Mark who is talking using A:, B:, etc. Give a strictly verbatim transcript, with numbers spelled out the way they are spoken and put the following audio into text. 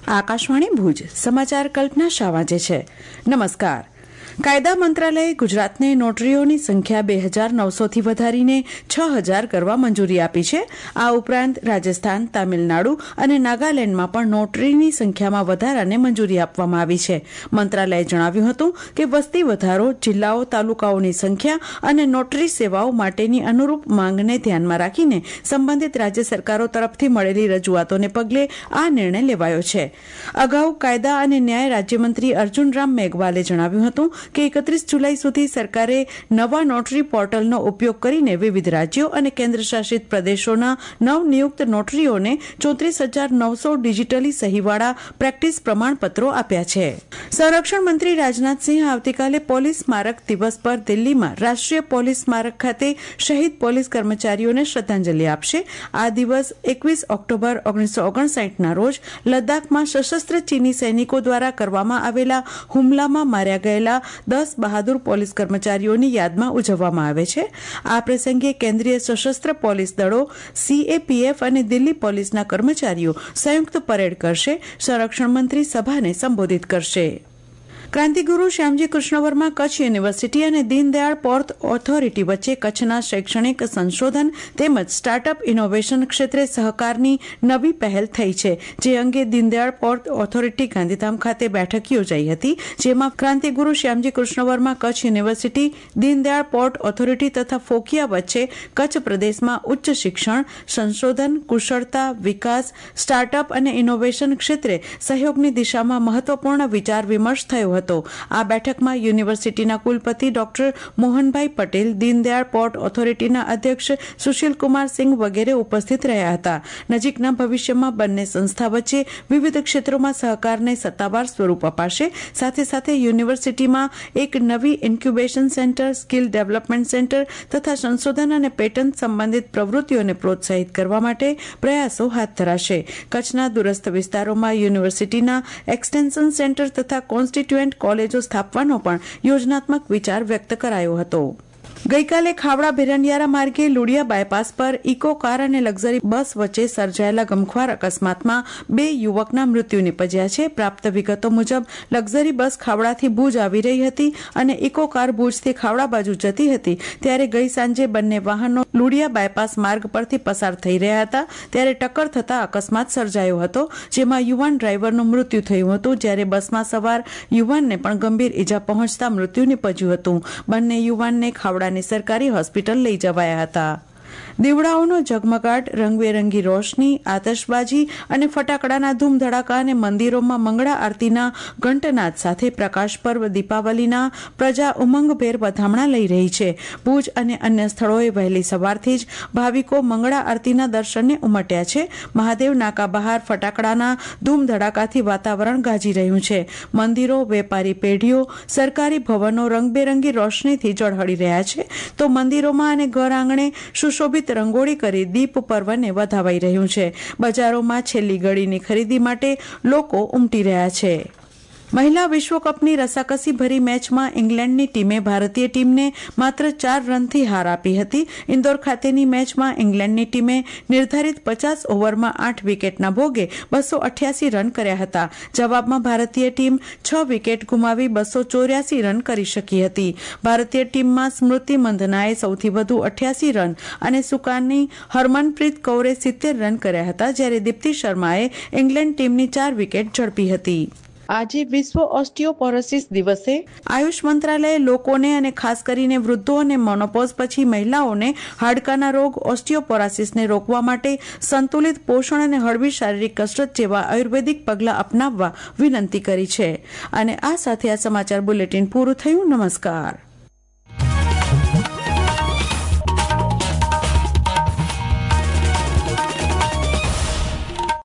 A: આકાશવાણી ભુજ સમાચાર કલ્પના શાહ વાંચે છે. નમસ્કાર. કાયદા મંત્રાલયે ગુજરાતને નોટરીઓની સંખ્યા બે હજાર નવસોથી વધારીને છ હજાર કરવા મંજૂરી આપી છે. આ ઉપરાંત રાજસ્થાન, તામિલનાડુ અને નાગાલેન્ડમાં પણ નોટરીની સંખ્યામાં વધારાને મંજૂરી આપવામાં આવી છે. મંત્રાલયે જણાવ્યું હતું કે વસ્તી વધારો, જિલ્લાઓ, તાલુકાઓની સંખ્યા અને નોટરી સેવાઓ માટેની અનુરૂપ માંગને ધ્યાનમાં રાખીને સંબંધિત રાજ્ય સરકારો તરફથી મળેલી રજૂઆતોને પગલે આ નિર્ણય લેવાયો છે. અગાઉ કાયદા અને ન્યાય રાજ્યમંત્રી અર્જુનરામ મેઘવાલે જણાવ્યું હતું કે એકત્રીસ જુલાઈ સુધી સરકારે નવા નોટરી પોર્ટલનો ઉપયોગ કરીને વિવિધ રાજ્યો અને કેન્દ્રશાસિત પ્રદેશોના નવનિયુક્ત નોટરીઓને ચોત્રીસ હજાર નવસો ડિજીટલી સહીવાળા પ્રેક્ટિસ પ્રમાણપત્રો આપ્યા છે. સંરક્ષણ મંત્રી રાજનાથસિંહ આવતીકાલે પોલીસ સ્મારક દિવસ પર દિલ્હીમાં રાષ્ટ્રીય પોલીસ સ્મારક ખાતે શહીદ પોલીસ કર્મચારીઓને શ્રદ્ધાંજલિ આપશે. આ દિવસ એકવીસ ઓક્ટોબર ઓગણીસો ઓગણસાઠના રોજ લદ્દાખમાં સશસ્ત્ર ચીની સૈનિકો દ્વારા કરવામાં આવેલા હુમલામાં માર્યા ગયેલા દસ બહાદુર પોલીસ કર્મચારીઓની યાદમાં ઉજવવામાં આવે છે. આ પ્રસંગે કેન્દ્રીય સશસ્ત્ર પોલીસ દળો, સીએપીએફ અને દિલ્હી પોલીસના કર્મચારીઓ સંયુક્ત પરેડ કરશે. સંરક્ષણ મંત્રી સભાને સંબોધિત કરશે. ક્રાંતિગુરુ શ્યામજી કૃષ્ણ વર્મા કચ્છ યુનિવર્સિટી અને દીનદયાળ પોર્ટ ઓથોરિટી વચ્ચે કચ્છના શૈક્ષણિક સંશોધન તેમજ સ્ટાર્ટઅપ ઇનોવેશન ક્ષેત્રે સહકારની નવી પહેલ થઈ છે, જે અંગે દીનદયાળ પોર્ટ ઓથોરિટી ગાંધીધામ ખાતે બેઠક યોજાઈ હતી, જેમાં ક્રાંતિગુરુ Shyamji Krishna Varma Kutch university, Deendayal port authority તથા ફોકિયા વચ્ચે કચ્છ પ્રદેશમાં ઉચ્ચ શિક્ષણ, સંશોધન, કુશળતા, વિકાસ, સ્ટાર્ટઅપ અને ઇનોવેશન ક્ષેત્રે સહયોગની દિશામાં મહત્વપૂર્ણ વિચાર વિમર્શ થયો હતો. આ બેઠકમાં યુનિવર્સિટીના કુલપતિ ડોક્ટર મોહનભાઈ પટેલ, દીનદયાળ પોર્ટ ઓથોરિટીના અધ્યક્ષ સુશીલકુમાર સિંઘ વગેરે ઉપસ્થિત રહ્યા હતા. નજીકના ભવિષ્યમાં બંને સંસ્થા વચ્ચે વિવિધ ક્ષેત્રોમાં સહકારને સત્તાવાર સ્વરૂપ અપાશે. સાથે સાથે યુનિવર્સિટીમાં એક નવી incubation centre, skill development centre તથા સંશોધન અને પેટન્ટ સંબંધિત પ્રવૃત્તિઓને પ્રોત્સાહિત કરવા માટે પ્રયાસો હાથ ધરાશે. કચ્છના દૂરસ્થ વિસ્તારોમાં યુનિવર્સિટીના એક્સટેન્શન સેન્ટર તથા કોન્સ્ટિટ્યુએન્ટ કોલેજો સ્થાપવાનો પણ યોજનાત્મક વિચાર વ્યક્ત કરાયો હતો. ગઈકાલે ખાવડા ભેરંડિયારા માર્ગે લુડિયા બાયપાસ પર ઇકો કાર અને લક્ઝરી બસ વચ્ચે સર્જાયેલા ગમખ્વાર અકસ્માતમાં બે યુવકના મૃત્યુ નિપજ્યા છે. પ્રાપ્ત વિગતો મુજબ લક્ઝરી બસ ખાવડાથી ભુજ આવી રહી હતી અને ઇકો કાર ભુજથી ખાવડા બાજુ જતી હતી, ત્યારે ગઈ સાંજે બંને વાહનો લુડિયા બાયપાસ માર્ગ પરથી પસાર થઈ રહ્યા હતા, ત્યારે ટક્કર થતા અકસ્માત સર્જાયો હતો, જેમાં યુવાન ડ્રાઈવરનું મૃત્યુ થયું હતું, જ્યારે બસમાં સવાર યુવાનને પણ ગંભીર ઈજા પહોંચતા મૃત્યુ નિપજ્યું હતું. બંને યુવાનને ખાવડા સરકારી હોસ્પિટલ લઈ જવાયા હતા. દીવડાઓનો ઝગમગાટ, રંગબેરંગી રોશની, આતશબાજી અને ફટાકડાના ધૂમધડાકા અને મંદિરોમાં મંગળા આરતીના ઘંટનાદ સાથે પ્રકાશ પર્વ દીપાવલીના પ્રજા ઉમંગભેર વધામણા લઈ રહી છે. ભુજ અને અન્ય સ્થળોએ વહેલી સવારથી જ ભાવિકો મંગળા આરતીના દર્શનને ઉમટ્યા છે. મહાદેવ નાકા બહાર ફટાકડાના ધૂમધડાકાથી વાતાવરણ ગાજી રહ્યું છે. મંદિરો, વેપારી પેઢીઓ, સરકારી ભવનો રંગબેરંગી રોશનીથી ઝળહળી રહ્યા છે, તો મંદિરોમાં અને ઘર આંગણે સુશોભિત રંગોળી કરી દીપ પર્વને વધાવાઈ રહ્યું છે. બજારોમાં છેલ્લી ઘડીની ખરીદી માટે લોકો ઉમટી રહ્યા છે. મહિલા વિશ્વકપની રસાકસી ભરી મેચમાં ઇંગ્લેન્ડની ટીમે ભારતીય ટીમને માત્ર ચાર રનથી હાર આપી હતી. ઇન્દોર ખાતેની મેચમાં ઇંગ્લેન્ડની ટીમે નિર્ધારિત પચાસ ઓવરમાં આઠ વિકેટના ભોગે બસો અઠ્યાસી રન કર્યા હતા. જવાબમાં ભારતીય ટીમ છ વિકેટ ગુમાવી બસો ચોર્યાસી રન કરી શકી હતી. ભારતીય ટીમમાં સ્મૃતિ મંધનાએ સૌથી વધુ અઠ્યાસી રન અને સુકાની હરમનપ્રીત કૌરે સિત્તેર રન કર્યા હતા, જ્યારે દીપ્તિ શર્માએ ઇંગ્લેન્ડ ટીમની ચાર વિકેટ ઝડપી હતી. આજે વિશ્વ ઓસ્ટિયોપોરોસિસ દિવસે આયુષ મંત્રાલયે લોકોને અને ખાસ કરીને વૃદ્ધો અને મોનોપોઝ પછી મહિલાઓને હાડકાના રોગ ઓસ્ટિયોપોરોસિસને રોકવા માટે સંતુલિત પોષણ અને હળવી શારીરિક કસરત જેવા આયુર્વેદિક પગલાં અપનાવવા વિનંતી કરી છે. અને આ સાથે આ સમાચાર બુલેટિન પૂરું થયું. નમસ્કાર.